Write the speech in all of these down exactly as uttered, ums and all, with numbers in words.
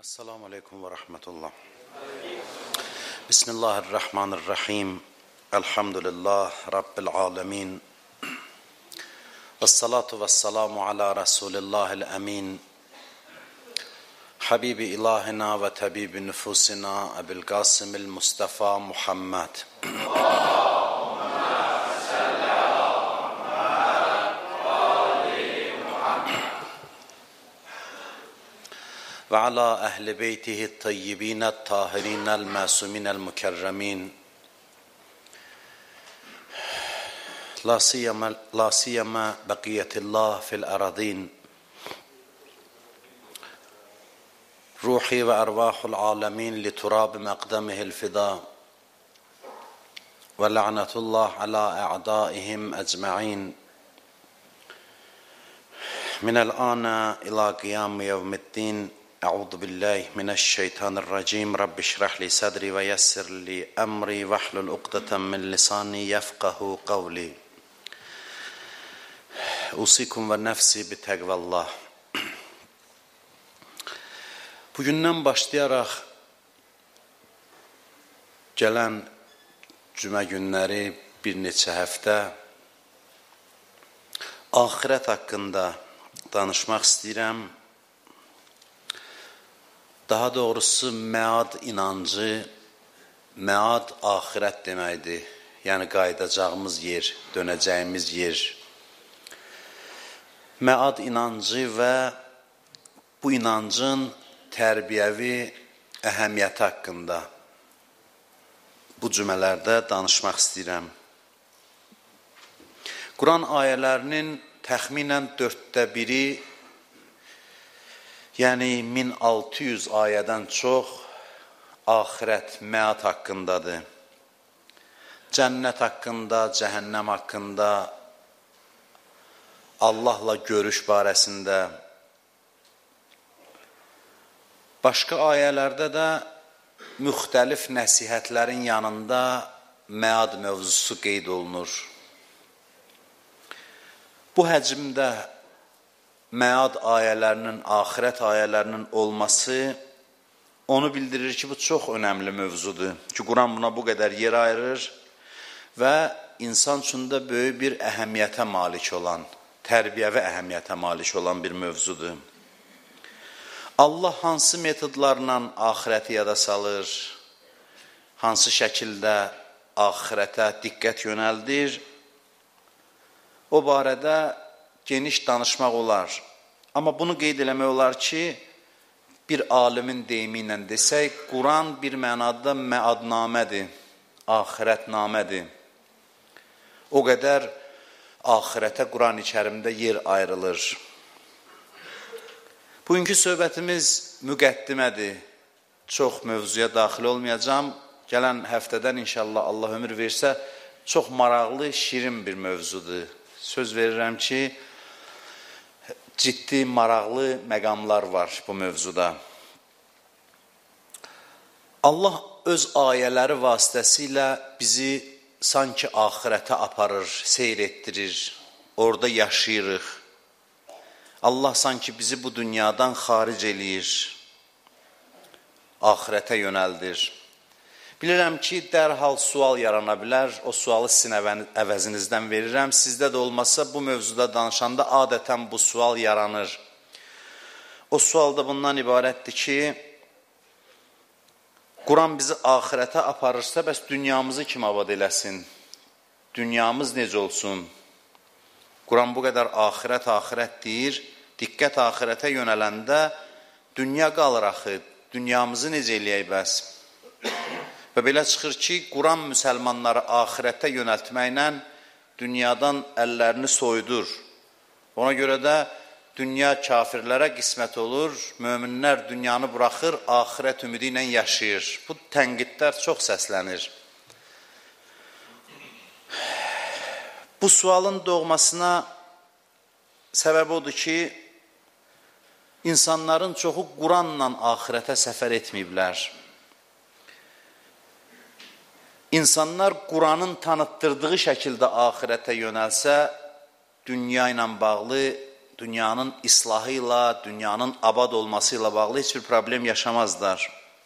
Esselamu Aleyküm ve Rahmetullah. Bismillahirrahmanirrahim. Elhamdülillah Rabbil Alemin. Vessalatu vesselamu ala Resulillahil Emin. Habibi ilahina ve tabibi nüfusina Ebil Qasimil Mustafa Muhammed. Ve ala ehli beytihi tayyibine tahirinel masuminel mükerremin. La siyama la siyama bakiyetillah fil aradin. Ruhi ve ervahul alemin li turab maqdamihil fida. Ve la'netullah ala a'daihim ecma'in. Minel ana ila qiyam yevmiddin. أعوذ بالله من الشيطان الرجيم رب اشرح لي صدري ويسر لي أمري واحلل عقدة من لساني يفقه قولي أوصيكم ونفسي بتقوى الله. Bugündən başlayaraq gələn cümə günləri bir neçə həftə axirət haqqında danışmaq istəyirəm. Daha doğrusu məad inancı, məad axirət deməkdir. Yəni qayıdacağımız yer, dönəcəyimiz yer. Məad inancı və bu inancın tərbiyəvi əhəmiyyəti haqqında bu cümələrdə danışmaq istəyirəm. Quran ayələrinin təxminən dörddə biri, yəni min altı yüz ayədən çox axirət, məad haqqındadır. Cənnət haqqında, cəhənnəm haqqında, Allahla görüş barəsində. Başqa ayələrdə də müxtəlif nəsihətlərin yanında məad mövzusu qeyd olunur. Bu həcmdə məad ayələrinin, axirət ayələrinin olması onu bildirir ki, bu çox önəmli mövzudur. Ki, Quran buna bu qədər yer ayırır və insan üçün də böyük bir əhəmiyyətə malik olan, tərbiyəvi əhəmiyyətə malik olan bir mövzudur. Allah hansı metodlarla axirəti yada salır, hansı şəkildə axirətə diqqət yönəldir, o barədə geniş danışmaq olar. Amma bunu qeyd eləmək olar ki, bir alimin deyimi ilə desək, Quran bir mənada məadnamədir, axirətnamədir. O qədər axirətə Quran-ı Kərimdə yer ayrılır. Bugünkü söhbətimiz müqəddimədir. Çox mövzuya daxil olmayacağım. Gələn həftədən inşallah Allah ömür versə, çox maraqlı, şirin bir mövzudur. Söz verirəm ki, ciddi, maraqlı məqamlar var bu mövzuda. Allah öz ayələri vasitəsilə bizi sanki axirətə aparır, seyr etdirir, orada yaşayırıq. Allah sanki bizi bu dünyadan xaric eləyir, axirətə yönəldir. Bilirəm ki, dərhal sual yarana bilər, o sualı sizin əvəzinizdən verirəm. Sizdə də olmasa bu mövzuda danışanda adətən bu sual yaranır. O sual da bundan ibarətdir ki, Quran bizi axirətə aparırsa, bəs dünyamızı kim abad eləsin? Dünyamız necə olsun? Quran bu qədər axirət, axirət deyir, diqqət axirətə yönələndə dünya qalır axı, dünyamızı necə eləyək bəs? Və belə çıxır ki, Quran müsəlmanları axirətə yönəltməklə dünyadan əllərini soyudur. Ona görə də dünya kafirlərə qismət olur, möminlər dünyanı buraxır, axirət ümidi ilə yaşayır. Bu tənqidlər çox səslənir. Bu sualın doğmasına səbəb odur ki, insanların çoxu Quranla axirətə səfər etməyiblər. İnsanlar Quranın tanıtdırdığı şəkildə axirətə yönəlsə, dünya ilə bağlı dünyanın islahı ilə, dünyanın abad olması ilə bağlı heç bir problem yaşamazlar.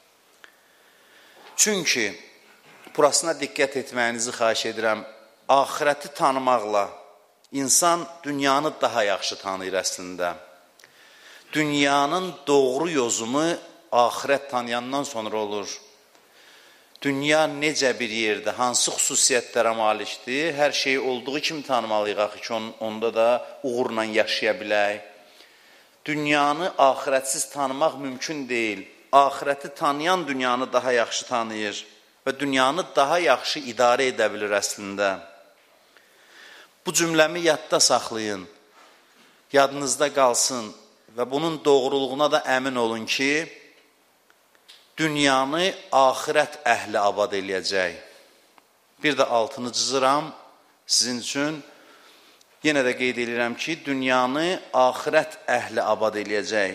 Çünki, burasına diqqət etməyinizi xahiş edirəm, axirəti tanımaqla insan dünyanı daha yaxşı tanıyır əslində. Dünyanın doğru yozumu axirət tanıyandan sonra olur. Dünya necə bir yerdə, hansı xüsusiyyətlərə malikdir, hər şeyi olduğu kimi tanımalıyıq ki, onda da uğurla yaşaya bilək. Dünyanı axirətsiz tanımaq mümkün deyil. Axirəti tanıyan dünyanı daha yaxşı tanıyır və dünyanı daha yaxşı idarə edə bilir əslində. Bu cümləmi yadda saxlayın, yadınızda qalsın və bunun doğruluğuna da əmin olun ki, dünyanı axirət əhli abad eləyəcək. Bir də altını cızıram sizin üçün. Yenə də qeyd edirəm ki, dünyanı axirət əhli abad eləyəcək.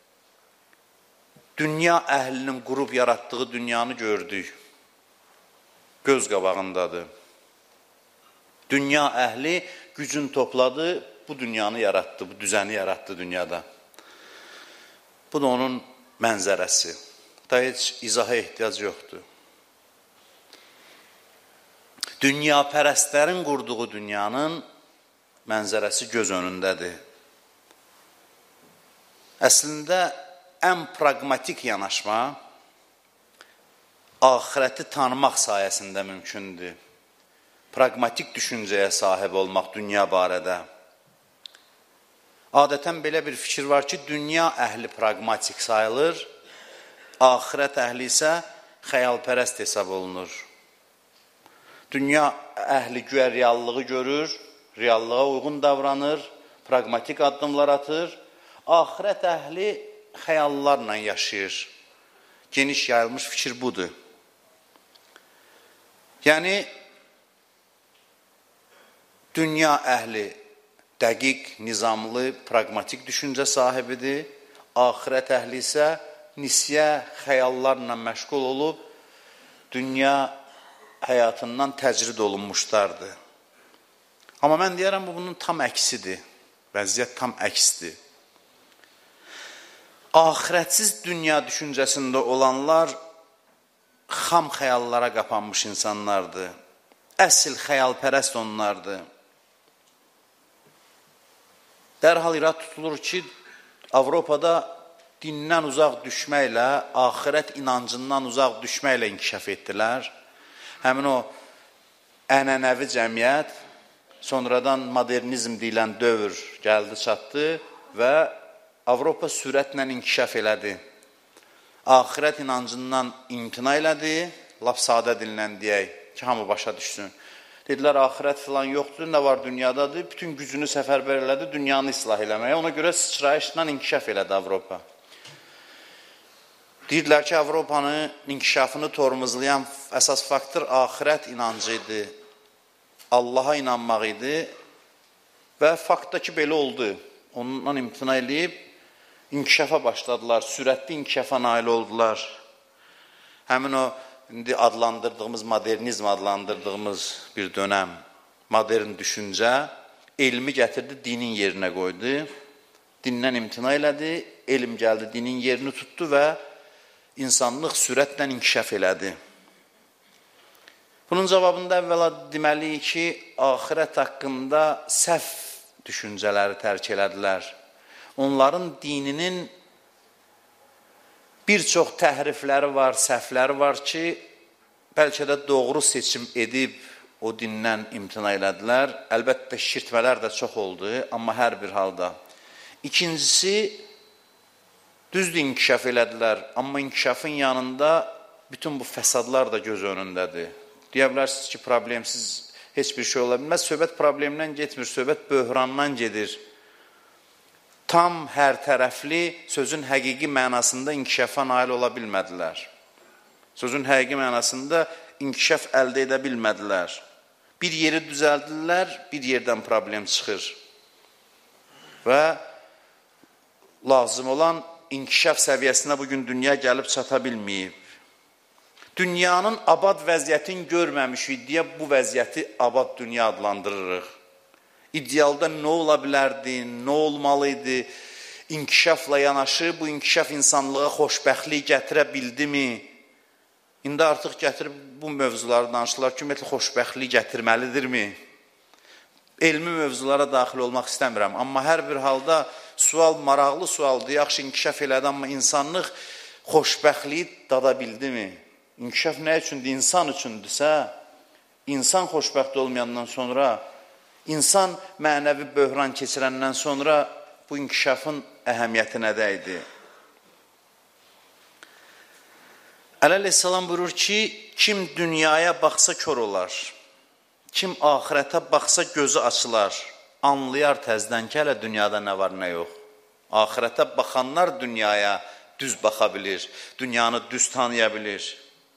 Dünya əhlinin qurub yaratdığı dünyanı gördük. Göz qabağındadır. Dünya əhli gücün topladı, bu dünyanı yaratdı, bu düzəni yaratdı dünyada. Bu da onun mənzərəsi. Da heç izaha ehtiyac yoxdur. Dünya pərəstlərin qurduğu dünyanın mənzərəsi göz önündədir. Əslində, ən pragmatik yanaşma axirəti tanımaq sayəsində mümkündür. Pragmatik düşüncəyə sahib olmaq dünya barədə. Adətən belə bir fikir var ki, dünya əhli pragmatik sayılır, axirət əhli isə xəyalpərəst hesab olunur. Dünya əhli güya reallığı görür, reallığa uyğun davranır, pragmatik addımlar atır. Axirət əhli xəyallarla yaşayır. Geniş yayılmış fikir budur. Yəni, dünya əhli dəqiq, nizamlı, pragmatik düşüncə sahibidir. Axirət əhli isə nisyə, xəyallarla məşğul olub, dünya həyatından təcrid olunmuşlardır. Amma mən deyərəm, bu bunun tam əksidir. Vəziyyət tam əksdir. Axirətsiz dünya düşüncəsində olanlar xam xəyallara qapanmış insanlardır. Əsl xəyalpərəst onlardır. Dərhal irad tutulur ki, Avropada dindən uzaq düşməklə, axirət inancından uzaq düşməklə inkişaf etdilər. Həmin o ənənəvi cəmiyyət, sonradan modernizm deyilən dövr gəldi, çatdı və Avropa sürətlə inkişaf elədi. Axirət inancından imtina elədi, laf sadə dillə deyək ki, hamı başa düşsün. Dedilər, axirət filan yoxdur, nə var dünyadadır, bütün gücünü səfərbər elədi, dünyanı islah eləməyə. Ona görə sıçrayışla inkişaf elədi Avropa. Deyirlər ki, Avropanın inkişafını tormozlayan əsas faktor axirət inancı idi, Allaha inanmaq idi və faktda ki, belə oldu. Ondan imtina eləyib, inkişafa başladılar, sürətli inkişafa nail oldular. Həmin o, indi adlandırdığımız, modernizm adlandırdığımız bir dönəm, modern düşüncə, elmi gətirdi, dinin yerinə qoydu. Dindən imtina elədi, elm gəldi, dinin yerini tutdu və insanlıq sürətlə inkişaf elədi. Bunun cavabında əvvəla deməliyik ki, axirət haqqında səhv düşüncələri tərk elədilər. Onların dininin bir çox təhrifləri var, səhvləri var ki, bəlkə də doğru seçim edib o dindən imtina elədilər. Əlbəttə, şirtmələr də çox oldu, amma hər bir halda. İkincisi, düzdür inkişaf elədilər, amma inkişafın yanında bütün bu fəsadlar da göz önündədir. Deyə bilərsiniz ki, problemsiz heç bir şey ola bilməz. Söhbət problemdən getmir, söhbət böhrandan gedir. Tam hər tərəfli sözün həqiqi mənasında inkişafa nail ola bilmədilər. Sözün həqiqi mənasında inkişaf əldə edə bilmədilər. Bir yeri düzəldirlər, bir yerdən problem çıxır. Və lazım olan inkişaf səviyyəsinə bugün dünya gəlib çata bilməyib. Dünyanın abad vəziyyətini görməmişik deyə bu vəziyyəti abad dünya adlandırırıq. İdealda nə ola bilərdi, nə olmalıydı? İnkişafla yanaşı bu inkişaf insanlığa xoşbəxtlik gətirə bildimi? İndi artıq gətirib bu mövzuları danışırlar ki, ümumiyyətlə xoşbəxtlik gətirməlidirmi? Elmi mövzulara daxil olmaq istəmirəm. Amma hər bir halda sual maraqlı sualdır. Yaxşı inkişaf elədi, amma insanlıq xoşbəxtliyi dada bildimi? İnkişaf nə üçündür? İnsan üçündürsə, insan xoşbəxt olmayandan sonra, insan mənəvi böhran keçirəndən sonra bu inkişafın əhəmiyyəti nədəydi? Əli əleyhissalam buyurur ki, kim dünyaya baxsa kör olar, kim axirətə baxsa gözü açılar, anlayar təzdən ki, hələ dünyada nə var, nə yox. Axirətə baxanlar dünyaya düz baxa bilir, dünyanı düz tanıya bilir.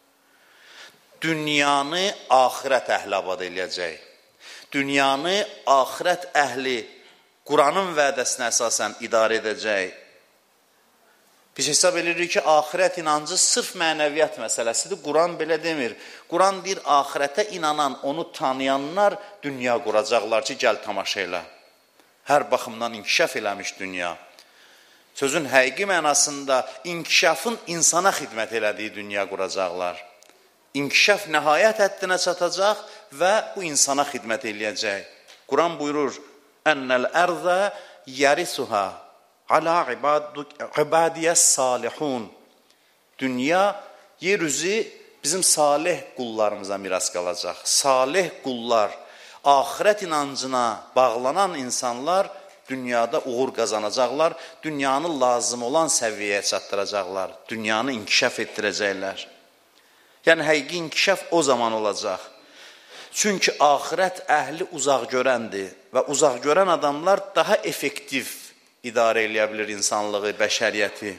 Dünyanı axirət əhli abad eləyəcək. Dünyanı axirət əhli Quranın vədəsinə əsasən idarə edəcək. Biz hesab edirik ki, axirət inancı sırf mənəviyyat məsələsidir. Quran belə demir. Quran deyir, axirətə inanan, onu tanıyanlar dünya quracaqlar ki, gəl tamaşa elə. Hər baxımdan inkişaf eləmiş dünya. Sözün həqiqi mənasında inkişafın insana xidmət elədiyi dünya quracaqlar. İnkişaf nəhayət həddinə çatacaq və bu insana xidmət eləyəcək. Quran buyurur, Ənəl ərzə yərisuhə alə ibadiyyəs salihun. Dünya, yeryüzü bizim salih qullarımıza miras qalacaq. Salih qullar, axirət inancına bağlanan insanlar dünyada uğur qazanacaqlar, dünyanı lazım olan səviyyəyə çatdıracaqlar, dünyanı inkişaf etdirəcəklər. Yəni, həqiqi inkişaf o zaman olacaq. Çünki axirət əhli uzaq görəndir və uzaq görən adamlar daha effektiv idarə eləyə bilir insanlığı, bəşəriyyəti.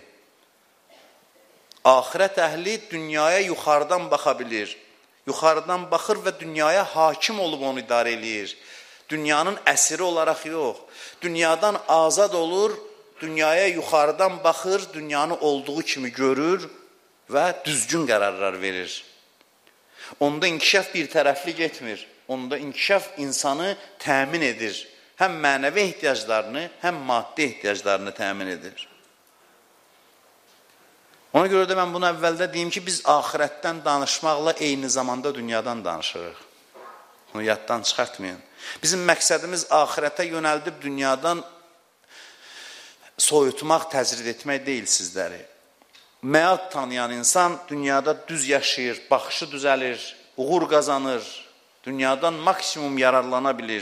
Axirət əhli dünyaya yuxarıdan baxa bilir. Yuxarıdan baxır və dünyaya hakim olub onu idarə eləyir. Dünyanın əsiri olaraq yox. Dünyadan azad olur, dünyaya yuxarıdan baxır, dünyanı olduğu kimi görür və düzgün qərarlar verir. Onda inkişaf bir tərəfli getmir. Onda inkişaf insanı təmin edir. Həm mənəvi ehtiyaclarını, həm maddi ehtiyaclarını təmin edir. Ona görə də mən bunu əvvəldə deyim ki, biz axirətdən danışmaqla eyni zamanda dünyadan danışırıq. Bunu yaddan çıxartmayın. Bizim məqsədimiz axirətə yönəldib dünyadan soyutmaq, təzrid etmək deyil sizləri. Məad tanıyan insan dünyada düz yaşayır, baxışı düzəlir, uğur qazanır, dünyadan maksimum yararlana bilir.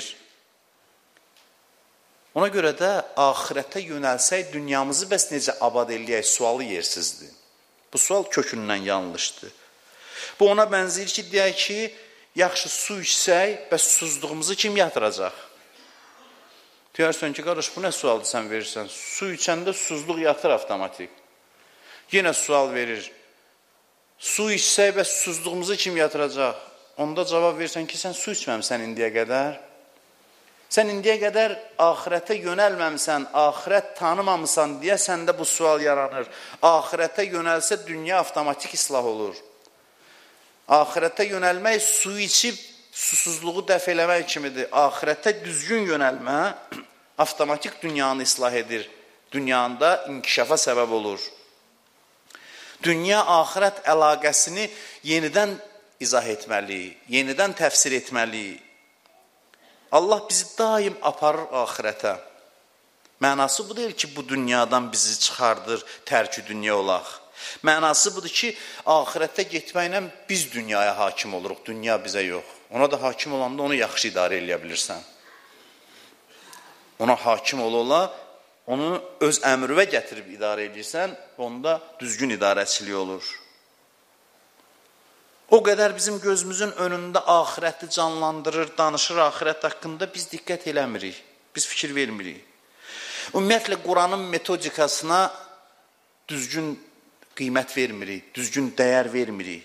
Ona görə də axirətə yönəlsək, dünyamızı bəs necə abad eləyək sualı yersizdir. Bu sual kökündən yanlışdır. Bu ona bənzəyir ki, deyək ki, yaxşı su içsək, bəs susuzluğumuzu kim yatıracaq? Deyərsən ki, qardaş, bu nə sualdır sən verirsən? Su içəndə susuzluq yatır avtomatik. Yenə sual verir. Su içsək və susuzluğumuzu kim yatıracaq? Onda cavab verirsən ki, sən su içməmsən indiyə qədər. Sən indiyə qədər axirətə yönəlməmsən, axirət tanımamısan deyə səndə bu sual yaranır. Axirətə yönəlsə dünya avtomatik islah olur. Axirətə yönəlmək su içib susuzluğu dəf eləmək kimidir. Axirətə düzgün yönəlmə avtomatik dünyanı islah edir. Dünyanda inkişafa səbəb olur. Dünya-axirət əlaqəsini yenidən izah etməli, yenidən təfsir etməli. Allah bizi daim aparır axirətə. Mənası bu deyil ki, bu dünyadan bizi çıxardır, tərki dünya olaq. Mənası budur ki, axirətə getməklə biz dünyaya hakim oluruq, dünya bizə yox. Ona da hakim olanda onu yaxşı idarə eləyə bilirsən. Ona hakim ol-ola, onu öz əmrivə gətirib idarə edirsən, onda düzgün idarəçilik olur. O qədər bizim gözümüzün önündə axirəti canlandırır, danışır axirət haqqında, biz diqqət eləmirik, biz fikir vermirik. Ümumiyyətlə, Quranın metodikasına düzgün qiymət vermirik, düzgün dəyər vermirik.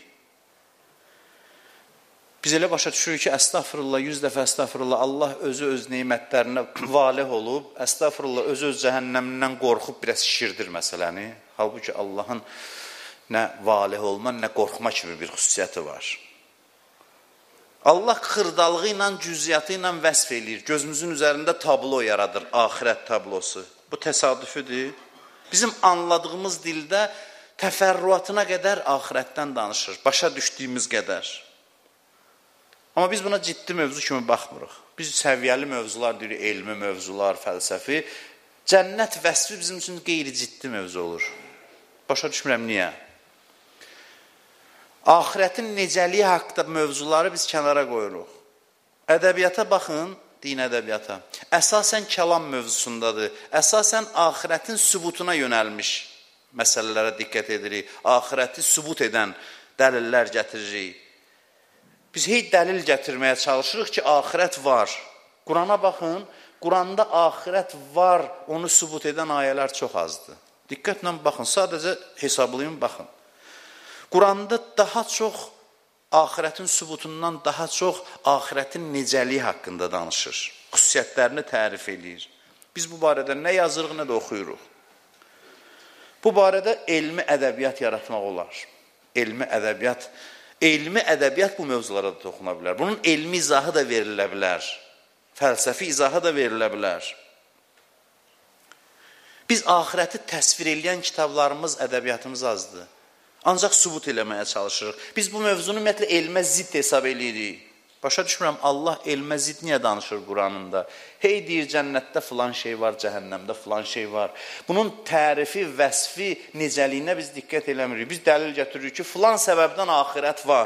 Biz elə başa düşürük ki, əstəğfirullah, yüz dəfə əstəğfirullah, Allah özü öz neymətlərinə valih olub, əstəğfirullah, özü öz cəhənnəmindən qorxub biraz şişirdir məsələni. Halbuki Allahın nə valih olma, nə qorxma kimi bir xüsusiyyəti var. Allah xırdalığı ilə, cüziyyatı ilə vəsf eləyir. Gözümüzün üzərində tablo yaradır, axirət tablosu. Bu təsadüfüdür. Bizim anladığımız dildə təfərrüatına qədər axirətdən danışır, başa düşdüyümüz qədər. Amma biz buna ciddi mövzu kimi baxmırıq. Biz səviyyəli mövzular deyirik, elmi mövzular, fəlsəfi. Cənnət vəsfi bizim üçün qeyri-ciddi mövzu olur. Başa düşmürəm, niyə? Axirətin necəliyi haqqında mövzuları biz kənara qoyuruq. Ədəbiyyata baxın, din ədəbiyyata. Əsasən kəlam mövzusundadır. Əsasən axirətin sübutuna yönəlmiş məsələlərə diqqət edirik. Axirəti sübut edən dəlillər gətiririk. Biz heç dəlil gətirməyə çalışırıq ki, axirət var. Qurana baxın, Quranda axirət var, onu sübut edən ayələr çox azdır. Diqqətlə baxın, sadəcə hesablayın, baxın. Quranda daha çox, axirətin sübutundan daha çox axirətin necəliyi haqqında danışır. Xüsusiyyətlərini tərif edir. Biz bu barədə nə yazırıq, nə də oxuyuruq. Bu barədə elmi ədəbiyyat yaratmaq olar. Elmi ədəbiyyat, elmi ədəbiyyat bu mövzulara da toxuna bilər. Bunun elmi izahı da verilə bilər. Fəlsəfi izahı da verilə bilər. Biz axirəti təsvir edən kitablarımız, ədəbiyyatımız azdır. Ancaq sübut eləməyə çalışırıq. Biz bu mövzunu ümumiyyətlə elmə zidd hesab edirik. Başa düşmürəm, Allah elmə zidd niyə danışır Quranında? Hey deyir, cənnətdə filan şey var, cəhənnəmdə filan şey var. Bunun tərifi, vəsfi, necəliyinə biz diqqət eləmirik. Biz dəlil getiririk ki, filan səbəbdən axirət var.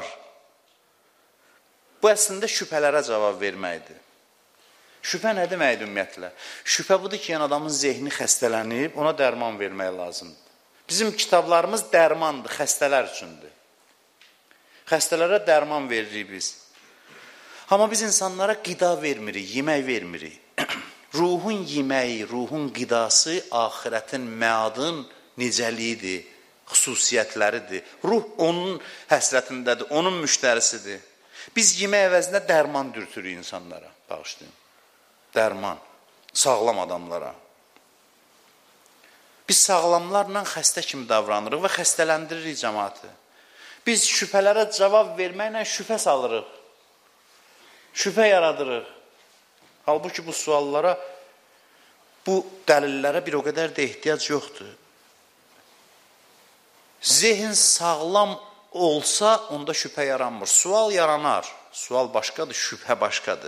Bu əslində şübhələrə cavab verməkdir. Şübhə nə deməkdir ümumiyyətlə? Şübhə budur ki, yəni adamın zehni xəstələnib, ona dərman vermək lazımdır. Bizim kitablarımız dərmandır, xəstələr üçündür. Xəstələrə dərman veririk biz. Amma biz insanlara qida vermirik, yemək vermirik. Ruhun yeməyi, ruhun qidası axirətin, məadın necəliyidir, xüsusiyyətləridir. Ruh onun həsrətindədir, onun müştərisidir. Biz yemək əvəzində dərman dürtürük insanlara, bağışlayın. Dərman, sağlam adamlara. Biz sağlamlarla xəstə kimi davranırıq və xəstələndiririk cəmaatı. Biz şübhələrə cavab verməklə şübhə salırıq. Şübhə yaradırıq. Halbuki bu suallara, bu dəlillərə bir o qədər də ehtiyac yoxdur. Zehin sağlam olsa, onda şübhə yaranmır. Sual yaranar. Sual başqadır, şübhə başqadır.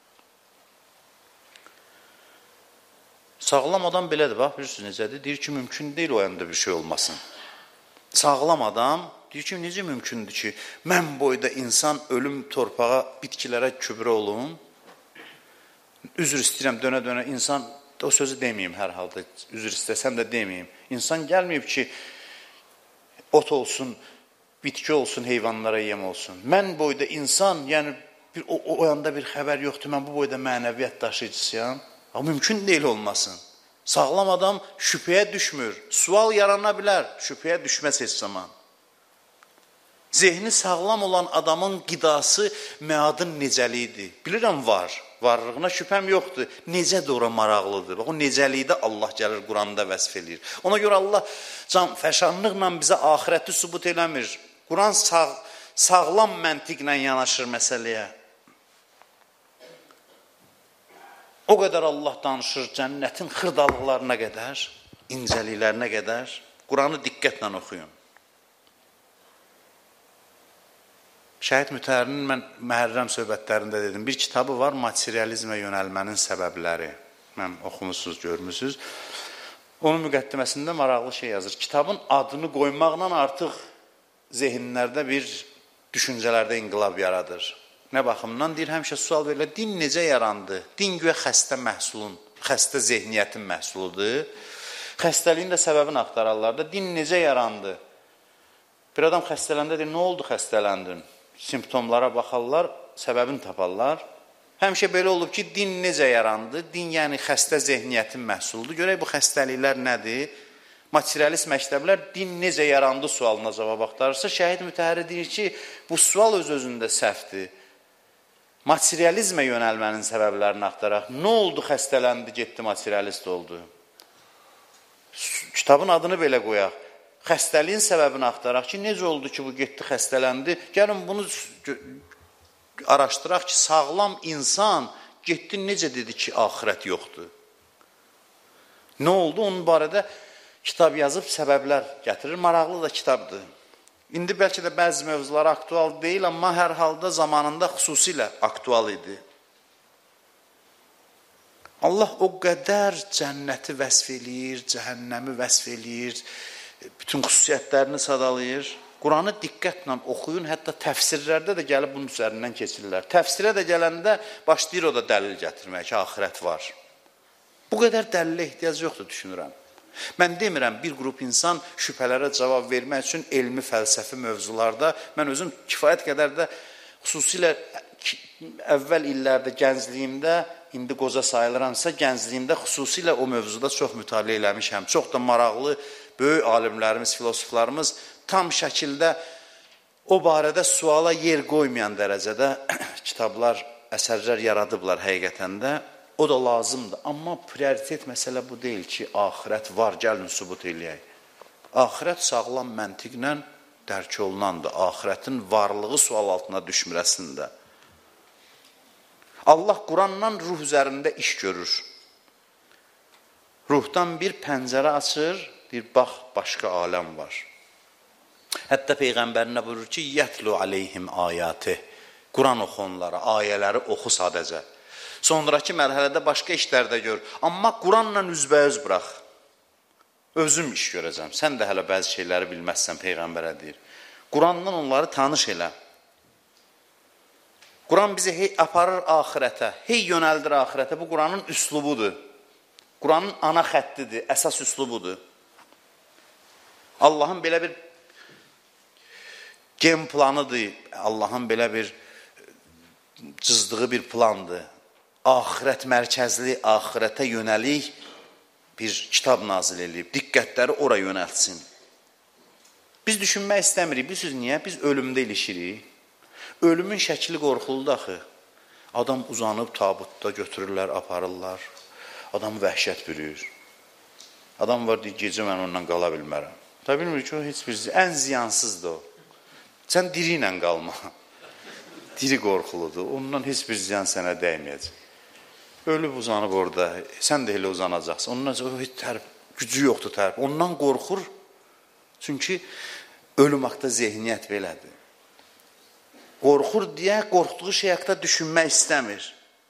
Sağlam adam belədir, bax, bilirsiniz necədir? Deyir ki, mümkün deyil o yanda bir şey olmasın. Sağlam adam deyir ki, necə mümkündür ki, mən boyda insan ölüm torpağa, bitkilərə kübrə olum. Üzr istəyirəm, dönə-dönə insan, o sözü deməyim hər halda, üzr istəsəm də deməyim. İnsan gəlməyib ki, ot olsun, bitki olsun, heyvanlara yem olsun. Mən boyda insan, yəni bir, o, o yanda bir xəbər yoxdur, mən bu boyda mənəviyyat daşıyıcısıyam. Amma mümkün deyil olmasın. Sağlam adam şübhəyə düşmür. Sual yarana bilər, şübhəyə düşməz heç zaman. Zehni sağlam olan adamın qidası məadın necəliyidir. Bilirəm, var. Varlığına şübhəm yoxdur. Necədir ora maraqlıdır. O necəlikdə Allah gəlir, Quranda vəsf edir. Ona görə Allah can fəşanlıqla bizə axirəti sübut eləmir. Quran sağ, sağlam məntiqlə yanaşır məsələyə. O qədər Allah danışır cənnətin xırdalıqlarına qədər, incəliklərinə qədər. Quranı diqqətlə oxuyun. Şəhid Mütəhhərinin mən Məhərrəm söhbətlərində dedim, bir kitabı var, materializmə yönəlmənin səbəbləri. Mən oxumusunuz, görmüsünüz. Onun müqəddiməsində maraqlı şey yazır. Kitabın adını qoymaqla artıq zehinlərdə bir düşüncələrdə inqilab yaradır. Nə baxımdan deyir, həmişə sual verilir, din necə yarandı? Din güya xəstə məhsulun, xəstə zehniyyətin məhsuludur. Xəstəliyin də səbəbini axtararlar da, din necə yarandı? Bir adam xəstələndə deyir, nə oldu xəstələndin? Simptomlara baxarlar, səbəbini taparlar. Həmişə belə olub ki, din necə yarandı? Din yəni xəstə zehniyyətin məhsuludur. Görək bu xəstəliklər nədir? Materialist məktəblər din necə yarandı sualına cavab axtarırsa, Şəhid Mütəhhəri deyir ki, bu sual öz-özündə səhvdir. Materializmə yönəlmənin səbəblərini axtaraq. Nə oldu, xəstələndi, getdi, materialist oldu? Kitabın adını belə qoyaq. Xəstəliyin səbəbini axtaraq ki, necə oldu ki, bu getdi, xəstələndi? Gəlin bunu araşdıraq ki, sağlam insan getdi necə dedi ki, axirət yoxdur. Nə oldu? Onun barədə kitab yazıb səbəblər gətirir. Maraqlı da kitabdır. İndi bəlkə də bəzi mövzular aktual deyil, amma hər halda zamanında xüsusilə aktual idi. Allah o qədər cənnəti vəsf eləyir, cəhənnəmi vəsf eləyir, bütün xüsusiyyətlərini sadalayır. Quranı diqqətlə oxuyun, hətta təfsirlərdə də gəlib bunun üzərindən keçirlər. Təfsirə də gələndə başlayır o da dəlil gətirmək ki, axirət var. Bu qədər dəlilə ehtiyac yoxdur, düşünürəm. Mən demirəm, bir qrup insan şübhələrə cavab vermək üçün elmi, fəlsəfi mövzularda, mən özüm kifayət qədər də xüsusilə əvvəl illərdə, gəncliyimdə, indi qoca sayılıramsa, gəncliyimdə xüsusilə o mövzuda çox mütaliə eləmişəm. Çox da maraqlı, böyük alimlərimiz, filosoflarımız tam şəkildə o barədə suala yer qoymayan dərəcədə kitablar, əsərlər yaradıblar həqiqətən də. O da lazımdır. Amma prioritet məsələ bu deyil ki, axirət var, gəlin sübut eləyək. Axirət sağlam məntiqlə dərk olunandır. Axirətin varlığı sual altına düşmür əslində. Allah Quranla ruh üzərində iş görür. Ruhdan bir pəncərə açır, bir bax, başqa aləm var. Hətta Peyğəmbərinə buyurur ki, yətlu aleyhim ayati. Quran oxu onlara, ayələri oxu sadəcə. Sonraki mərhələdə başqa işlərdə gör. Amma Quranla üzbəüz burax. Özüm iş görəcəm. Sən də hələ bəzi şeyləri bilməzsən, Peyğəmbərə deyir. Quranla onları tanış elə. Quran bizi hey aparır axirətə, hey yönəldir axirətə. Bu Quranın üslubudur. Quranın ana xəttidir, əsas üslubudur. Allahın belə bir gen planıdır, Allahın belə bir cızdığı bir plandır. Axirət mərkəzli, axirətə yönəlik bir kitab nazil edib, diqqətləri ora yönəltsin. Biz düşünmək istəmirik, bilirsiniz niyə? Biz ölümdə ilişirik. Ölümün şəkli qorxuludur axı. Adam uzanıb tabutda götürürlər, aparırlar. Adam vəhşət bürüyür. Adam var deyir, gecə mən ondan qala bilmərəm. Da bilmir ki, o heç bir ən ziyansızdır o. Sən diri ilə qalma. Diri qorxuludur, ondan heç bir ziyan sənə dəyməyəcək. Ölüb uzanıb orada, sən də elə uzanacaqsın. Ondan sonra heç tərb, gücü yoxdur tərb. Ondan qorxur, çünki ölüm haqda zehniyyət belədir. Qorxur deyə, qorxduğu şey haqda düşünmək istəmir.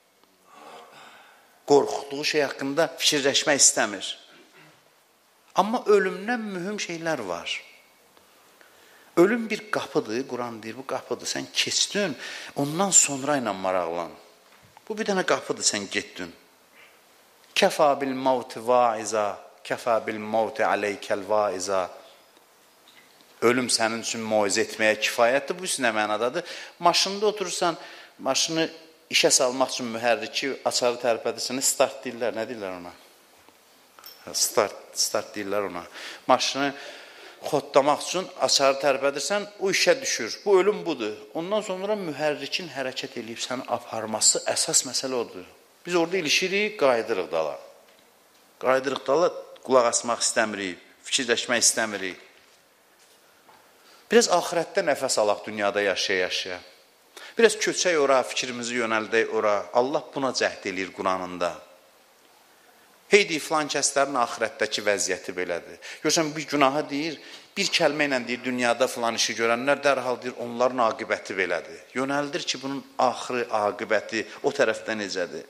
Qorxduğu şey haqqında fikirləşmək istəmir. Amma ölümdən mühüm şeylər var. Ölüm bir qapıdır, Quran deyir, bu qapıdır. Sən keçdin, ondan sonra ilə maraqlan. Bu bir dənə qapıdır, sən getdin. Kəfə bil mavti vaiza, kəfə bil mavti aleykəl vaiza. Ölüm sənin üçün moizə etməyə kifayətdir. Bu nə mənadadır? Maşında oturursan, maşını işə salmaq üçün mühərriki, açarı tərpədirsən, start deyirlər, nə deyirlər ona? Start, start deyirlər ona. Maşını xodlamaq üçün açarı tərpədirsən, o işə düşür. Bu ölüm budur. Ondan sonra mühərrikin hərəkət edib səni aparması əsas məsələ odur. Biz orada ilişirik, qaydırıq dala. Qaydırıq dala, qulaq asmaq istəmirik, fikirləşmək istəmirik. Biraz axirətdə nəfəs alaq dünyada yaşaya-yaşaya. Biraz köçək ora, fikrimizi yönəldək ora. Allah buna cəhd eləyir Quranında. Heydi, filan kəslərin axirətdəki vəziyyəti belədir. Görürsən, bir günahı deyir, bir kəlmə ilə deyir, dünyada filan işi görənlər dərhal deyir, onların aqibəti belədir. Yönəldir ki, bunun axırı, aqibəti o tərəfdə necədir?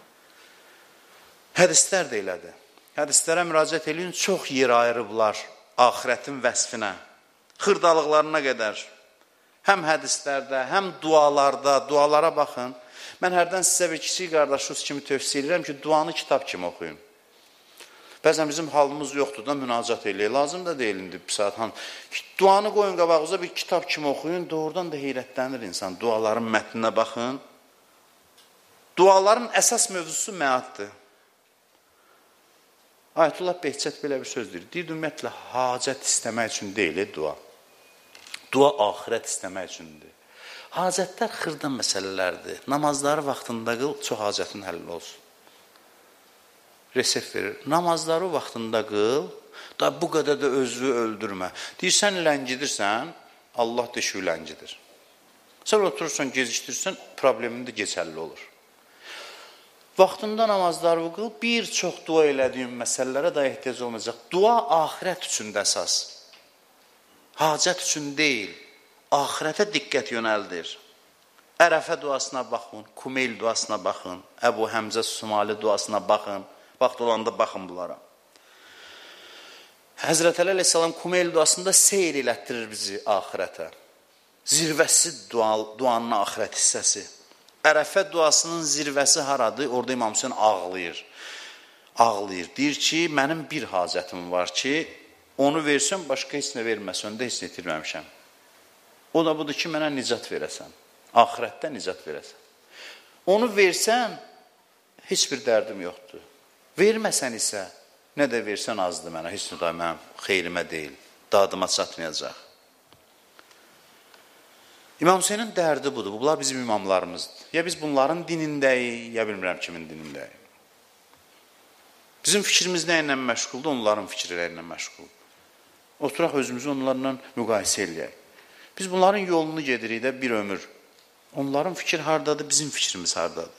Hədislər də elədir. Hədislərə müraciət eləyin, çox yer ayırıblar axirətin vəsfinə, xırdalıqlarına qədər. Həm hədislərdə, həm dualarda, dualara baxın. Mən hərdən sizə bir kiçik qardaşınız kimi tövsiyə edirəm ki, duanı kitab kimi oxuyun. Bəzən bizim halımız yoxdur da, münacat eləyək. Lazım da deyil indi bir saat. Duanı qoyun qabağınıza, bir kitab kimi oxuyun. Doğrudan da heyrətlənir insan. Duaların mətninə baxın. Duaların əsas mövzusu məaddır. Ayətullah Behçət belə bir söz deyir. Deyir, ümumiyyətlə, hacət istəmək üçün deyil, dua. Dua axirət istəmək üçündür. Hacətlər xırda məsələlərdir. Namazları vaxtında qıl, çox hacətin həll olsun. Resept verir. Namazları vaxtında qıl, da bu qədər də özünü öldürmə. Deyir, sən ləngidirsən, Allah deşiyi ləngidir. Sən oturursan, gecikdirirsən, problemin də keçərli olur. Vaxtında namazlarını qıl, bir çox dua elədiyin məsələlərə də ehtiyac olmayacaq. Dua axirət üçün də əsas. Hacət üçün deyil, axirətə diqqət yönəldir. Ərəfə duasına baxın, Kumeyl duasına baxın, Əbu Həmzə Sumali duasına baxın, vaxt olanda baxın bunlara. Həzrət Əli əleyhissalam Kumeyl duasında seyr elətdirir bizi axirətə. Zirvəsi dua, duanın axirət hissəsi. Ərəfə duasının zirvəsi haradır? Orada İmam Hüseyin ağlayır. Ağlayır. Deyir ki, mənim bir hacətim var ki, onu versən, başqa heç nə verməsən də heç nə itirməmişəm. O da budur ki, mənə nicat verəsən. Axirətdə nicat verəsən. Onu versən, heç bir dərdim yoxdur. Verməsən isə, nə də versən azdır mənə, heç nə da mənim xeyrimə deyil, dadıma çatmayacaq. İmam Hüseynin dərdi budur, bunlar bizim imamlarımızdır. Ya biz bunların dinindəyik, ya bilmirəm kimin dinindəyik. Bizim fikrimiz nə ilə məşğuldur, onların fikirləri ilə məşğuldur. Oturaq özümüzü onlarla müqayisə eləyək. Biz bunların yolunu gedirik də bir ömür. Onların fikir hardadır, bizim fikrimiz hardadır.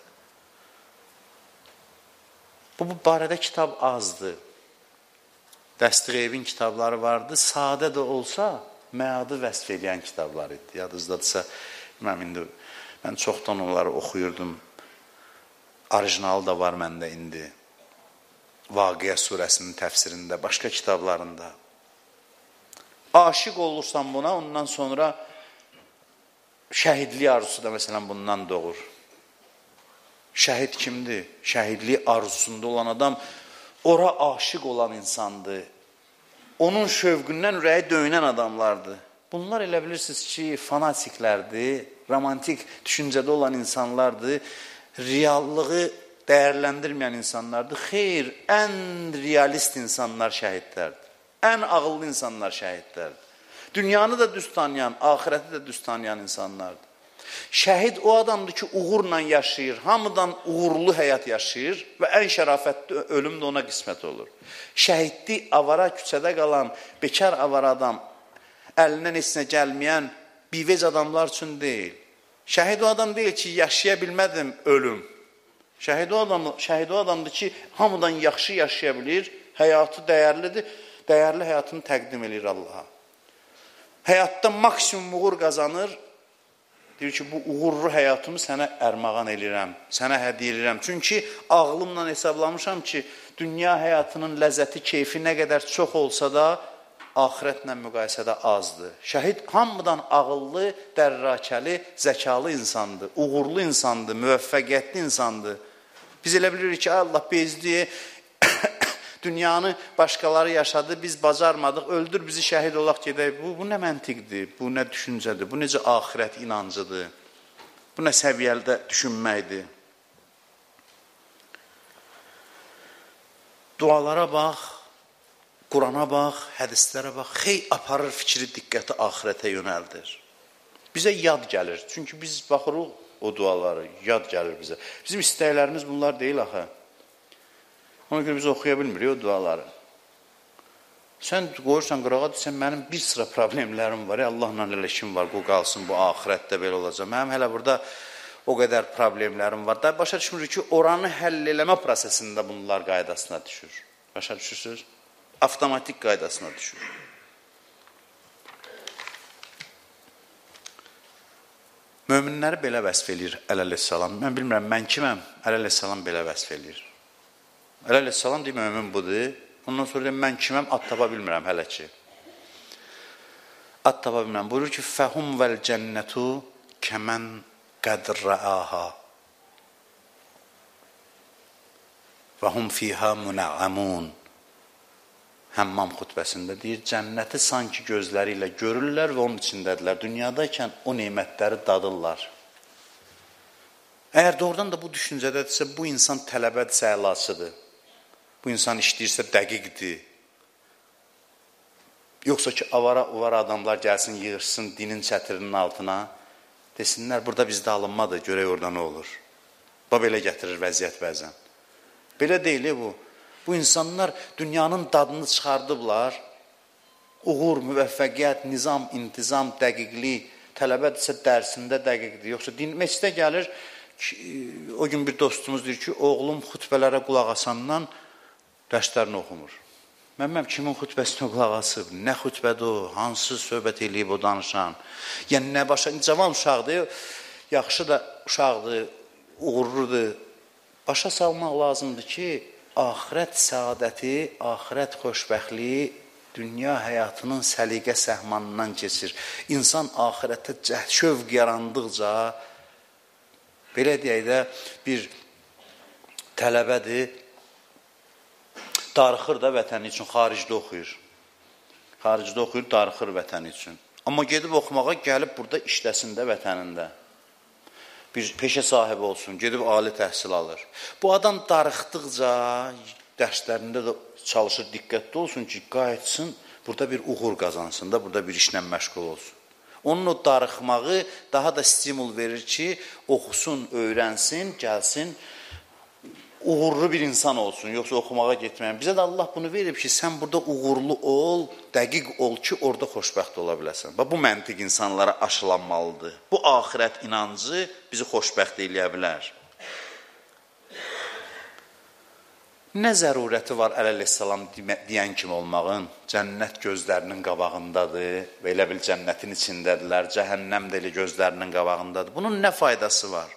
Bu, bu barədə kitab azdır. Dəstiğeybin kitabları vardı, sadə də olsa, məadı vəsf edən kitablar idi. Yadınızdadırsa, mən, indi, mən çoxdan onları oxuyurdum. Orijinalı da var məndə indi. Vaqiə surəsinin təfsirində, başqa kitablarında. Aşiq olursan buna, ondan sonra şəhidlik arzusu da məsələn bundan doğur. Şəhid kimdir? Şəhidlik arzusunda olan adam ora aşiq olan insandır. Onun şövqündən ürəyi döyünən adamlardır. Bunlar elə bilirsiniz ki, fanatiklərdir, romantik düşüncədə olan insanlardır, reallığı dəyərləndirməyən insanlardır. Xeyr, ən realist insanlar şəhidlərdir. Ən ağıllı insanlar şəhidlərdir. Dünyanı da düz tanıyan, ahirəti də düz tanıyan insanlardır. Şəhid o adamdır ki, uğurla yaşayır, hamıdan uğurlu həyat yaşayır və ən şərafətli ölüm də ona qismət olur. Şəhidlik avara küçədə qalan, bekar avara adam, əlindən heç nə gəlməyən, bivec adamlar üçün deyil. Şəhid o adam deyil ki, yaşaya bilmədim, ölüm. Şəhid o, adam, şəhid o adamdır ki, hamıdan yaxşı yaşaya bilir, həyatı dəyərlidir, dəyərli həyatını təqdim edir Allaha. Həyatda maksimum uğur qazanır, deyir ki, bu uğurlu həyatımı sənə ərmağan edirəm, sənə hədiyyə edirəm. Çünki ağlımla hesablamışam ki, dünya həyatının ləzzəti, keyfi nə qədər çox olsa da, axirətlə müqayisədə azdır. Şəhid hamıdan ağıllı, dərrakəli, zəkalı insandır, uğurlu insandır, müvəffəqiyyətli insandır. Biz elə bilirik ki, Allah bezdiyi, dünyanı başqaları yaşadı, biz bacarmadıq, öldür bizi şəhid olaq gedək. Bu, bu nə məntiqdir, bu nə düşüncədir, bu necə axirət inancıdır, bu nə səviyyədə düşünməkdir. Dualara bax, Qurana bax, hədislərə bax, xey aparır fikri diqqəti axirətə yönəldir. Bizə yad gəlir, çünki biz baxırıq o duaları, yad gəlir bizə. Bizim istəklərimiz bunlar deyil axı. Ona görə biz oxuya bilmirik o duaları. Sən qoyursan qırağa, deyirsən, mənim bir sıra problemlərim var, Allahla elə işim var, qoy qalsın, bu axirətdə belə olacaq. Mənim hələ burada o qədər problemlərim var. Da başa düşmürük ki, oranı həll eləmə prosesində bunlar qaydasına düşür. Başa düşürsünüz? Avtomatik qaydasına düşür. Möminləri belə vəsf eləyir əleyhissalam. Mən bilmirəm, mən kiməm? Əleyhissalam belə vəsf eləyir. Əleyhissalam deyir, mömin budur. Ondan sonra deyir, mən kiməm? Ad tapa bilmirəm hələ ki. Ad tapa bilmirəm. Buyurur ki, fəhum vəl cənnətu kəmən qədrəəha və hum fiyhə munəəmun. Həmmam xutbəsində deyir, cənnəti sanki gözləri ilə görürlər və onun içindədirlər. Dünyadaykən o neymətləri dadırlar. Əgər doğrudan da bu düşüncədədirsə, bu insan tələbədirsə əlasıdır. Bu insan işləyirsə dəqiqdir. Yoxsa ki, avara-uvara adamlar gəlsin, yığırsın dinin çətirinin altına, desinlər, burada bizdə alınmadır, görək orada nə olur. Bab elə gətirir vəziyyət bəzən. Belə deyil bu. Bu insanlar dünyanın dadını çıxardıblar. Uğur, müvəffəqiyyət, nizam, intizam, dəqiqlik, tələbədirsə dərsində dəqiqdir. Yoxsa din məscidə gəlir, o gün bir dostumuz deyir ki, oğlum xutbələrə qulaq asandan dərslərini oxumur. Mən mən kimin xutbəsinə qulaq asıb, nə xutbədir o, hansı söhbət eləyib o danışan. Yəni, nə başa, cavan uşaqdır, yaxşı da uşaqdır, uğurludur. Başa salmaq lazımdır ki, axirət səadəti, axirət xoşbəxtliyi dünya həyatının səliqə səhmanından keçir. İnsan axirətə cəhd, şövq yarandıqca, belə deyək də, bir tələbədir, darıxır da vətəni üçün, xaricdə oxuyur. Xaricdə oxuyur, darıxır vətəni üçün. Amma gedib oxumağa, gəlib burada işləsin də vətənində. Bir peşə sahibi olsun, gedib ali təhsil alır. Bu adam darıxdıqca, dərslərində də çalışır, diqqətli olsun ki, qayıtsın, burada bir uğur qazansın da, burada bir işlə məşğul olsun. Onun o darıxmağı daha da stimul verir ki, oxusun, öyrənsin, gəlsin, uğurlu bir insan olsun, yoxsa oxumağa getməyən. Bizə də Allah bunu verib ki, sən burada uğurlu ol, dəqiq ol ki, orada xoşbəxt ola biləsən. Bu məntiq insanlara aşılanmalıdır. Bu axirət inancı bizi xoşbəxt eləyə bilər. Nə zərurəti var əleyhissalam deyən kimi olmağın? Cənnət gözlərinin qabağındadır və elə bil cənnətin içindədirlər, cəhənnəm də elə gözlərinin qabağındadır. Bunun nə faydası var?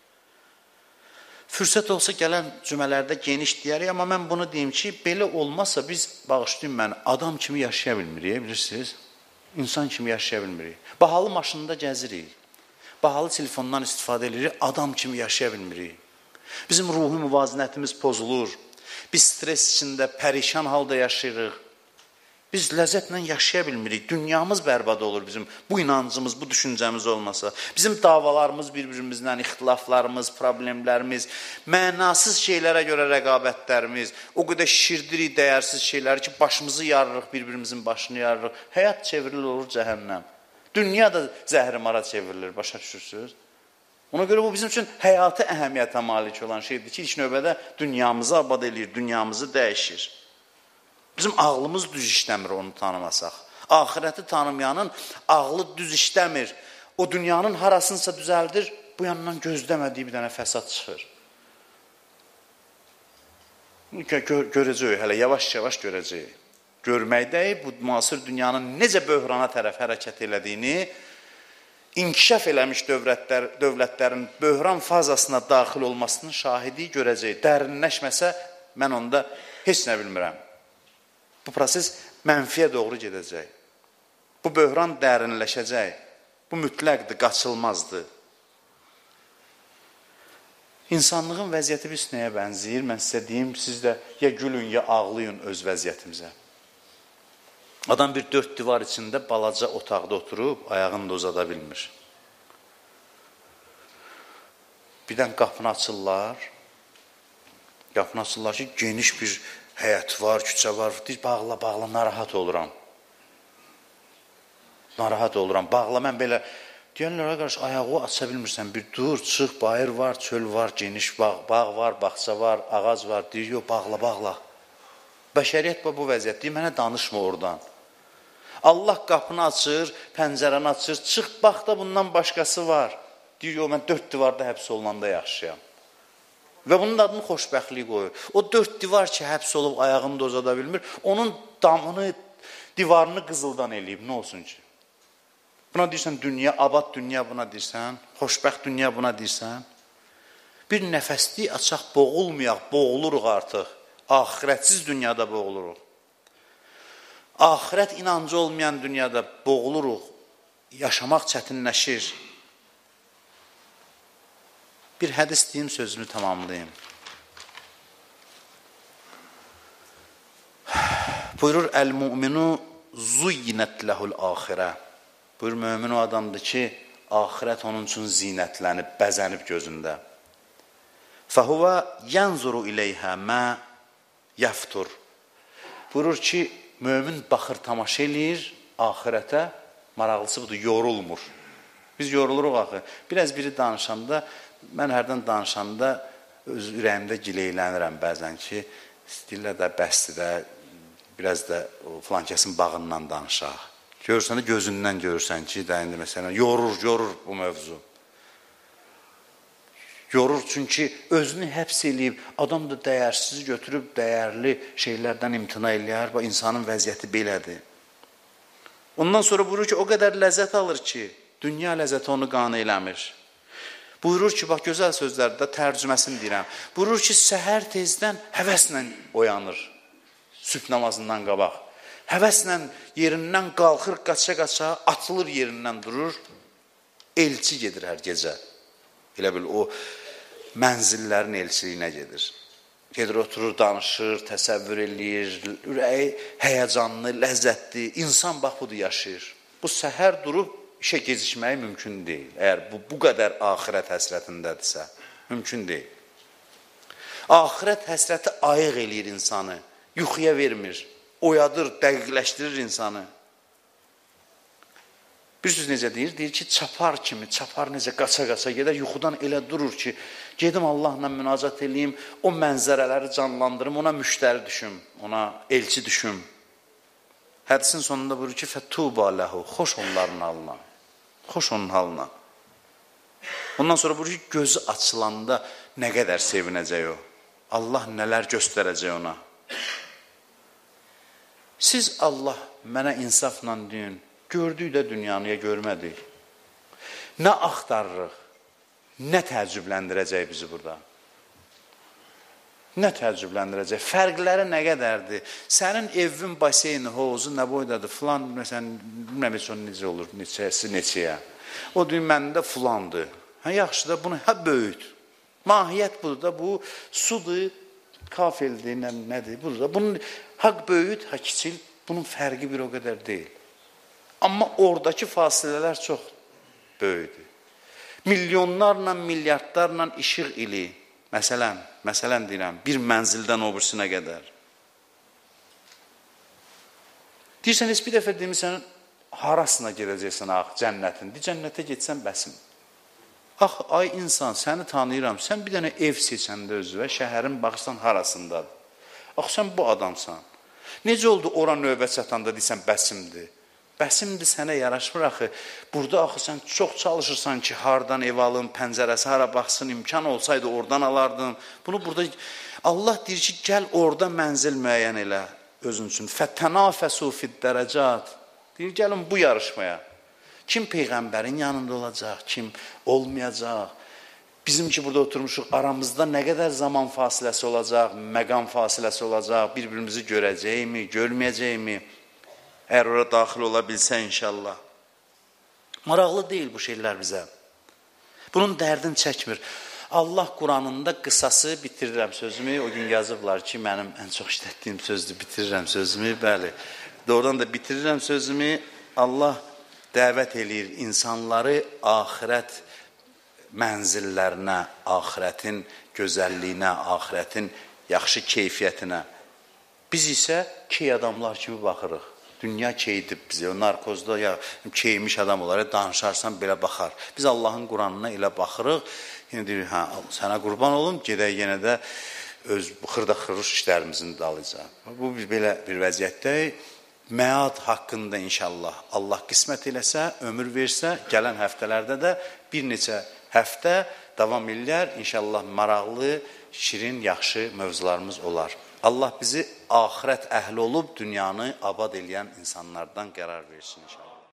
Fürsət olsa gələn cümələrdə geniş deyərik, amma mən bunu deyim ki, belə olmasa biz, bağışlayın mən, adam kimi yaşaya bilmirik, bilirsiniz? İnsan kimi yaşaya bilmirik. Bahalı maşında gəzirik, bahalı telefondan istifadə edirik, adam kimi yaşaya bilmirik. Bizim ruhi müvazinətimiz pozulur, biz stres içində, pərişan halda yaşayırıq. Biz ləzzətlə yaşaya bilmirik, dünyamız bərbad olur bizim, bu inancımız, bu düşüncəmiz olmasa. Bizim davalarımız bir-birimizdən, ixtilaflarımız, problemlərimiz, mənasız şeylərə görə rəqabətlərimiz, o qədər şişirdirik dəyərsiz şeyləri ki, başımızı yarırıq, bir-birimizin başını yarırıq. Həyat çevrilir olur cəhənnəm. Dünya da zəhrimara çevrilir, başa düşürsünüz? Ona görə bu bizim üçün həyatı əhəmiyyətə malik olan şeydir ki, ilk növbədə dünyamızı abad edir, dünyamızı dəyişir. Bizim ağlımız düz işləmir onu tanımasaq. Ahirəti tanımayanın ağlı düz işləmir. O dünyanın harasınsa düzəldir, bu yandan gözləmədiyi bir dənə fəsad çıxır. Gör, görəcəyik, hələ yavaş-yavaş görəcəyik. Görməkdəyik, bu müasir dünyanın necə böhrana tərəf hərəkət elədiyini, inkişaf eləmiş dövlətlər, dövlətlərin böhran fazasına daxil olmasının şahidi görəcəyik. Dərinləşməsə, mən onda heç nə bilmirəm. Bu proses mənfiyə doğru gedəcək. Bu böhran dərinləşəcək. Bu mütləqdir, qaçılmazdır. İnsanlığın vəziyyəti biz nəyə bənzəyir? Mən sizə deyim, siz də ya gülün, ya ağlayın öz vəziyyətimizə. Adam bir dörd divar içində balaca otaqda oturub, ayağını da uzada bilmir. Birdən qapını açırlar. Qapını açırlar ki, geniş bir həyət var, küçə var, deyir, bağla, bağla, narahat oluram. Narahat oluram, bağla, mən belə, deyənlərə qarşı ayağı aça bilmirsən, bir dur, çıx, bayır var, çöl var, geniş bağ, bağ var, baxça var, ağac var, deyir, yox, bağla, bağla. Bəşəriyyət bu vəziyyət, deyir, mənə danışma oradan. Allah qapını açır, pəncərəni açır, çıx, bax da bundan başqası var. Deyir, yox, mən dörd divarda həbs olunanda yaşayam. Və bunun adını xoşbəxtlik qoyur. O dörd divar ki, həbs olub, ayağını da uzada bilmir, onun damını, divarını qızıldan eləyib, nə olsun ki? Buna deyirsən, dünya, abad dünya buna deyirsən, xoşbəxt dünya buna deyirsən. Bir nəfəslik açaq, boğulmayaq, boğuluruq artıq. Axirətsiz dünyada boğuluruq. Axirət inancı olmayan dünyada boğuluruq. Yaşamaq çətinləşir. Bir hədis deyim, sözümü tamamlayayım. Buyurur, əl-mu'minu zuyyinət ləhul axirə. Buyurur, mömin o adamdır ki, axirət onun üçün zinətlənib, bəzənib gözündə. Fəhuvə yənzuru iləyhə mə yəftur. Buyurur ki, mömin baxır, tamaşa eləyir, axirətə, maraqlısı budur, yorulmur. Biz yoruluruq axı. Biraz biri danışanda, mən hərdən danışanda öz ürəyimdə gileylənirəm bəzən ki, istəyirlər də, bəsdir də, biraz da filan kəsin bağından danışaq. Görürsən də gözündən görürsən ki, də indi məsələn, yorur, yorur bu mövzu. Yorur, çünki özünü həbs eləyib, adam da dəyərsiz götürüb, dəyərli şeylərdən imtina eləyər, və insanın vəziyyəti belədir. Ondan sonra buyurur ki, o qədər ləzzət alır ki, dünya ləzzəti onu qane eləmir. Buyurur ki, bax, gözəl sözlərdə tərcüməsini deyirəm. Buyurur ki, səhər tezdən həvəslə oyanır, sübh namazından qabaq. Həvəslə yerindən qalxır, qaça-qaça, atılır yerindən durur, elçi gedir hər gecə. Elə bil, o mənzillərin elçiliyinə gedir. Gedir, oturur, danışır, təsəvvür eləyir, ürəyi həyəcanlı, ləzzətli. İnsan bax, budur, yaşayır. Bu səhər durub işə gecikməyi mümkün deyil. Əgər bu, bu qədər axirət həsrətindədirsə, mümkün deyil. Axirət həsrəti ayıq eləyir insanı, yuxuya vermir, oyadır, dəqiqləşdirir insanı. Bir söz necə deyir? Deyir ki, çapar kimi, çapar necə qaça-qaça gedər, yuxudan elə durur ki, gedim Allahla münacat eləyim, o mənzərələri canlandırım, ona müştəri düşüm, ona elçi düşüm. Hədisin sonunda buyurur ki, fətuba ləhu, xoş onların halına, xoş onun halına. Ondan sonra buyurur ki, gözü açılanda nə qədər sevinəcək o, Allah nələr göstərəcək ona. Siz Allah mənə insafla deyin, gördük də dünyanı, ya görmədik. Nə axtarırıq, nə təəccübləndirəcək bizi burada? Nə təəccübləndirəcək? Fərqləri nə qədərdir? Sənin evin, baseyni, hovuzu nə boydadır? Filan, məsələn, bilməm heç o necə olur, neçəsi neçəyə. O deyir, məndə filandır. Hə, yaxşı da bunu, hə, böyüt. Mahiyyət budur da, bu sudur, kafeldir, nə, nədir? Budur da, bunun haqq böyüt, hə, kiçil, bunun fərqi bir o qədər deyil. Amma oradakı fasilələr çox böyüdür. Milyonlarla, milyardlarla işıq ili, məsələn, məsələn deyirəm, bir mənzildən o birsinə qədər. Deyirsən, heç bir dəfə demirsən, harasına gedəcəksən, ax, cənnətin, de, cənnətə getsən, bəsim. Ax, ay insan, səni tanıyıram, sən bir dənə ev seçəndə özü və şəhərin baxırsan harasındadır. Ax, sən bu adamsan. Necə oldu ora növbə çatanda deyirsən, bəsimdir. Bəsimdir sənə yaraşmır axı. Burada axı sən çox çalışırsan ki, hardan ev alın, pəncərəsi hara baxsın, imkan olsaydı oradan alardın. Bunu burada Allah deyir ki, gəl orada mənzil müəyyən elə özün üçün. Fətənafəsu fiddərəcat. Deyir, gəlin bu yarışmaya. Kim Peyğəmbərin yanında olacaq, kim olmayacaq. Bizim ki, burada oturmuşuq, aramızda nə qədər zaman fasiləsi olacaq, məqam fasiləsi olacaq, bir-birimizi görəcəkmi, görməyəcəkmi? Əgər ora daxil ola bilsə inşallah. Maraqlı deyil bu şeylər bizə. Bunun dərdini çəkmir. Allah Quranında qısası bitirirəm sözümü. O gün yazıblar ki, mənim ən çox işlətdiyim sözdür, bitirirəm sözümü. Bəli, doğrudan da bitirirəm sözümü. Allah dəvət eləyir insanları axirət mənzillərinə, axirətin gözəlliyinə, axirətin yaxşı keyfiyyətinə. Biz isə key adamlar kimi baxırıq. Dünya keydib bizə, o narkozda ya keymiş adam olaraq danışarsan belə baxar. Biz Allahın Quranına elə baxırıq, yenə deyir, hə, sənə qurban olum, gedək yenə də öz xırda-xırış işlərimizin dalıca. Bu belə bir vəziyyətdəyik. Məad haqqında inşallah Allah qismət eləsə, ömür versə, gələn həftələrdə də bir neçə həftə davam eləyər. İnşallah maraqlı, şirin, yaxşı mövzularımız olar. Allah bizi axirət əhli olub dünyanı abad eləyən insanlardan qərar versin inşallah.